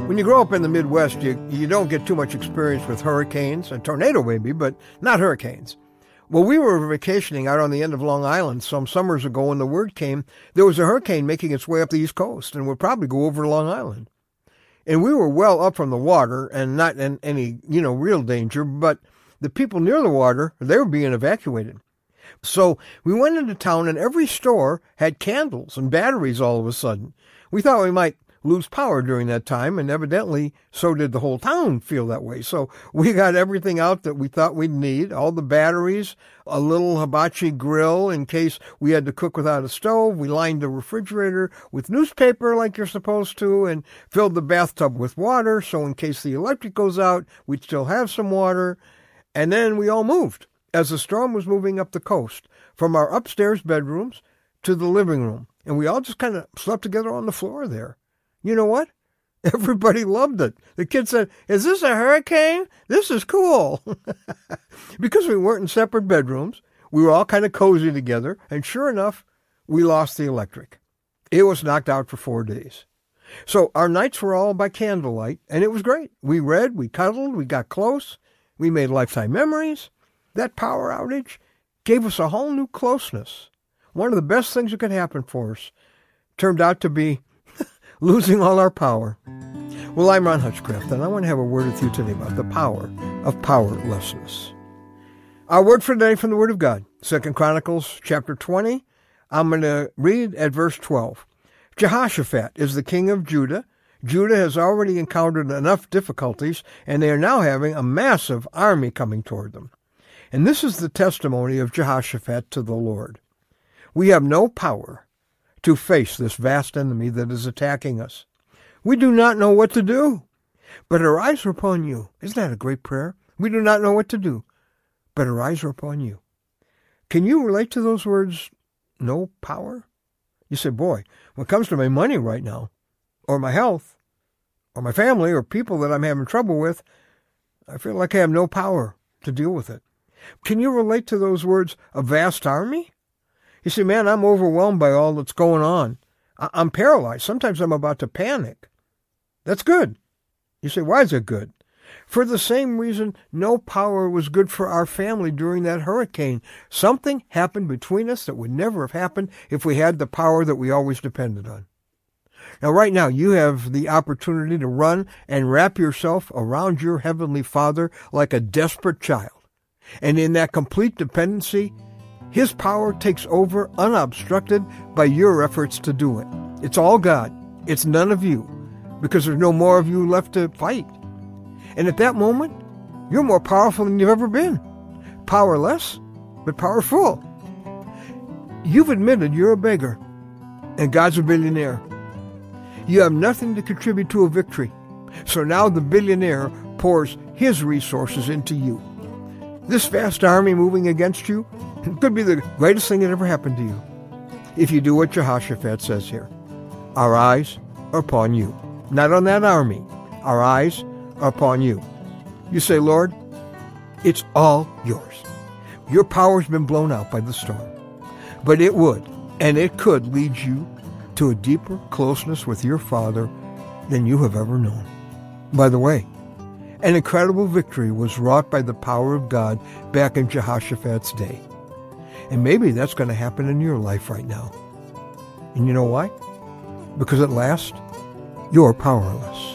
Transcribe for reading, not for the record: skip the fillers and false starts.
When you grow up in the Midwest, you don't get too much experience with hurricanes, a tornado maybe, but not hurricanes. Well, we were vacationing out on the end of Long Island some summers ago when the word came there was a hurricane making its way up the East Coast and would probably go over Long Island. And we were well up from the water and not in any, real danger, but the people near the water, they were being evacuated. So we went into town and every store had candles and batteries all of a sudden. We thought we might lose power during that time, and evidently so did the whole town feel that way. So we got everything out that we thought we'd need, all the batteries, a little hibachi grill in case we had to cook without a stove. We lined the refrigerator with newspaper like you're supposed to and filled the bathtub with water so in case the electric goes out, we'd still have some water. And then we all moved as the storm was moving up the coast from our upstairs bedrooms to the living room. And we all just kind of slept together on the floor there. You know what? Everybody loved it. The kids said, "Is this a hurricane? This is cool." Because we weren't in separate bedrooms, we were all kind of cozy together, and sure enough, we lost the electric. It was knocked out for 4 days. So our nights were all by candlelight, and it was great. We read, we cuddled, we got close, we made lifetime memories. That power outage gave us a whole new closeness. One of the best things that could happen for us turned out to be losing all our power. Well, I'm Ron Hutchcraft, and I want to have a word with you today about the power of powerlessness. Our word for today from the Word of God, 2 Chronicles chapter 20. I'm going to read at verse 12. Jehoshaphat is the king of Judah. Judah has already encountered enough difficulties, and they are now having a massive army coming toward them. And this is the testimony of Jehoshaphat to the Lord. We have no power to face this vast enemy that is attacking us. We do not know what to do, but our eyes are upon you. Isn't that a great prayer? We do not know what to do, but our eyes are upon you. Can you relate to those words, no power? You say, boy, when it comes to my money right now, or my health, or my family, or people that I'm having trouble with, I feel like I have no power to deal with it. Can you relate to those words, a vast army? You say, man, I'm overwhelmed by all that's going on. I'm paralyzed. Sometimes I'm about to panic. That's good. You say, why is it good? For the same reason no power was good for our family during that hurricane. Something happened between us that would never have happened if we had the power that we always depended on. Now, right now, you have the opportunity to run and wrap yourself around your Heavenly Father like a desperate child. And in that complete dependency, His power takes over unobstructed by your efforts to do it. It's all God. It's none of you, because there's no more of you left to fight. And at that moment, you're more powerful than you've ever been. Powerless, but powerful. You've admitted you're a beggar, and God's a billionaire. You have nothing to contribute to a victory. So now the billionaire pours his resources into you. This vast army moving against you could be the greatest thing that ever happened to you, if you do what Jehoshaphat says here. Our eyes are upon you. Not on that army. Our eyes are upon you. You say, Lord, it's all yours. Your power's been blown out by the storm. But it would, and it could lead you to a deeper closeness with your Father than you have ever known. By the way, an incredible victory was wrought by the power of God back in Jehoshaphat's day. And maybe that's going to happen in your life right now. And you know why? Because at last, you're powerless.